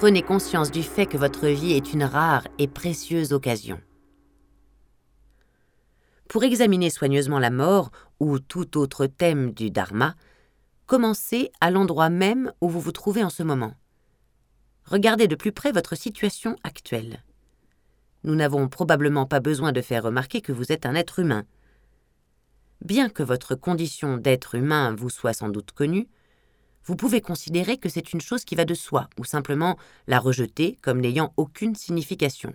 Prenez conscience du fait que votre vie est une rare et précieuse occasion. Pour examiner soigneusement la mort ou tout autre thème du Dharma, commencez à l'endroit même où vous vous trouvez en ce moment. Regardez de plus près votre situation actuelle. Nous n'avons probablement pas besoin de faire remarquer que vous êtes un être humain. Bien que votre condition d'être humain vous soit sans doute connue, vous pouvez considérer que c'est une chose qui va de soi ou simplement la rejeter comme n'ayant aucune signification.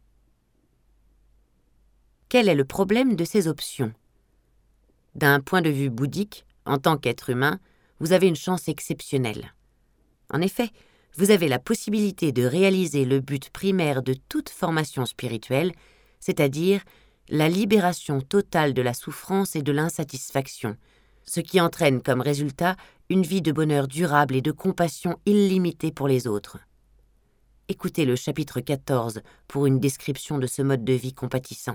Quel est le problème de ces options ? D'un point de vue bouddhique, en tant qu'être humain, vous avez une chance exceptionnelle. En effet, vous avez la possibilité de réaliser le but primaire de toute formation spirituelle, c'est-à-dire la libération totale de la souffrance et de l'insatisfaction, ce qui entraîne comme résultat une vie de bonheur durable et de compassion illimitée pour les autres. Écoutez le chapitre 14 pour une description de ce mode de vie compatissant.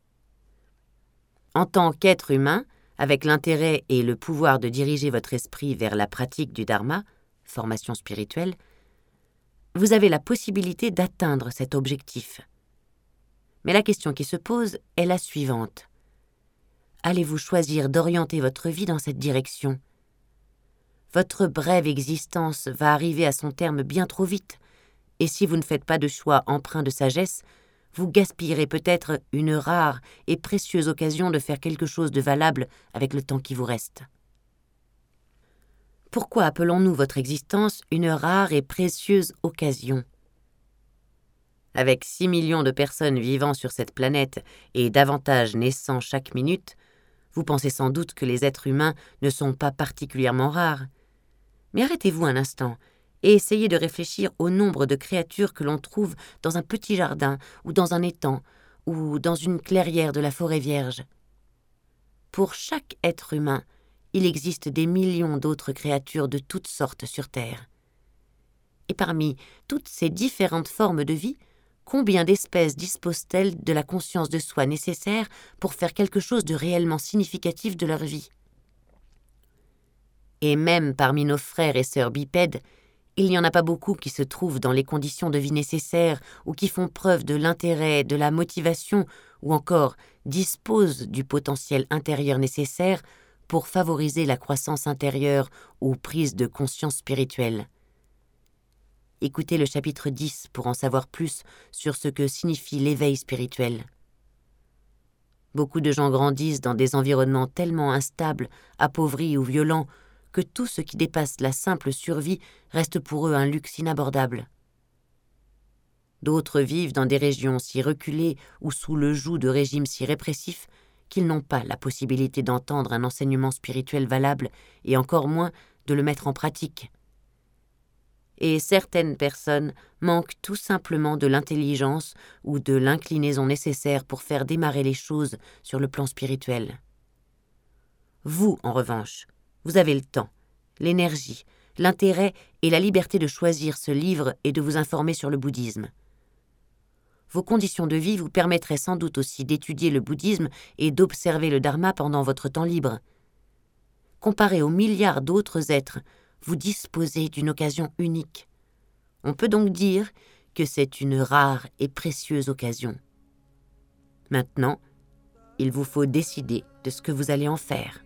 En tant qu'être humain, avec l'intérêt et le pouvoir de diriger votre esprit vers la pratique du Dharma, formation spirituelle, vous avez la possibilité d'atteindre cet objectif. Mais la question qui se pose est la suivante. Allez-vous choisir d'orienter votre vie dans cette direction ? Votre brève existence va arriver à son terme bien trop vite, et si vous ne faites pas de choix empreint de sagesse, vous gaspillerez peut-être une rare et précieuse occasion de faire quelque chose de valable avec le temps qui vous reste. Pourquoi appelons-nous votre existence une rare et précieuse occasion ? Avec 6 millions de personnes vivant sur cette planète et davantage naissant chaque minute, vous pensez sans doute que les êtres humains ne sont pas particulièrement rares. Mais arrêtez-vous un instant et essayez de réfléchir au nombre de créatures que l'on trouve dans un petit jardin ou dans un étang ou dans une clairière de la forêt vierge. Pour chaque être humain, il existe des millions d'autres créatures de toutes sortes sur Terre. Et parmi toutes ces différentes formes de vie, combien d'espèces disposent-elles de la conscience de soi nécessaire pour faire quelque chose de réellement significatif de leur vie ? Et même parmi nos frères et sœurs bipèdes, il n'y en a pas beaucoup qui se trouvent dans les conditions de vie nécessaires ou qui font preuve de l'intérêt, de la motivation ou encore disposent du potentiel intérieur nécessaire pour favoriser la croissance intérieure ou prise de conscience spirituelle. Écoutez le chapitre 10 pour en savoir plus sur ce que signifie l'éveil spirituel. Beaucoup de gens grandissent dans des environnements tellement instables, appauvris ou violents que tout ce qui dépasse la simple survie reste pour eux un luxe inabordable. D'autres vivent dans des régions si reculées ou sous le joug de régimes si répressifs qu'ils n'ont pas la possibilité d'entendre un enseignement spirituel valable et encore moins de le mettre en pratique. Et certaines personnes manquent tout simplement de l'intelligence ou de l'inclinaison nécessaire pour faire démarrer les choses sur le plan spirituel. Vous, en revanche, vous avez le temps, l'énergie, l'intérêt et la liberté de choisir ce livre et de vous informer sur le bouddhisme. Vos conditions de vie vous permettraient sans doute aussi d'étudier le bouddhisme et d'observer le dharma pendant votre temps libre. Comparé aux milliards d'autres êtres, vous disposez d'une occasion unique. On peut donc dire que c'est une rare et précieuse occasion. Maintenant, il vous faut décider de ce que vous allez en faire.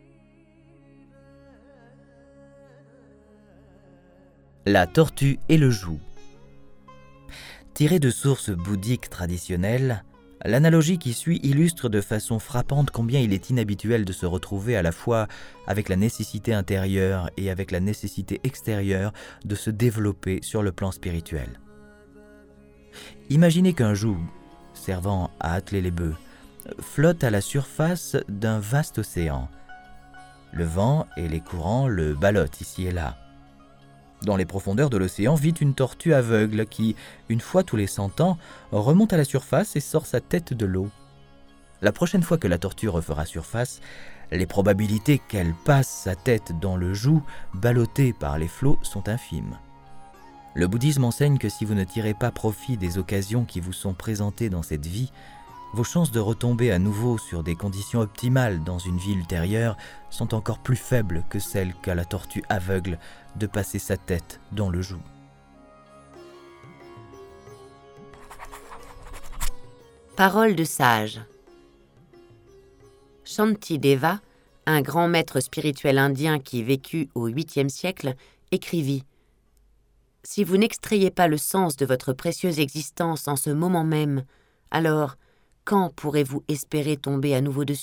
La tortue et le joug. Tirée de sources bouddhiques traditionnelles, l'analogie qui suit illustre de façon frappante combien il est inhabituel de se retrouver à la fois avec la nécessité intérieure et avec la nécessité extérieure de se développer sur le plan spirituel. Imaginez qu'un joug, servant à atteler les bœufs, flotte à la surface d'un vaste océan. Le vent et les courants le ballottent ici et là. Dans les profondeurs de l'océan vit une tortue aveugle qui, une fois tous les 100 ans, remonte à la surface et sort sa tête de l'eau. La prochaine fois que la tortue refera surface, les probabilités qu'elle passe sa tête dans le joug ballotté par les flots sont infimes. Le bouddhisme enseigne que si vous ne tirez pas profit des occasions qui vous sont présentées dans cette vie, vos chances de retomber à nouveau sur des conditions optimales dans une vie ultérieure sont encore plus faibles que celles qu'a la tortue aveugle de passer sa tête dans le joug. Parole de sage. Shantideva, un grand maître spirituel indien qui vécut au 8e siècle, écrivit « Si vous n'extrayez pas le sens de votre précieuse existence en ce moment même, alors quand pourrez-vous espérer tomber à nouveau dessus ?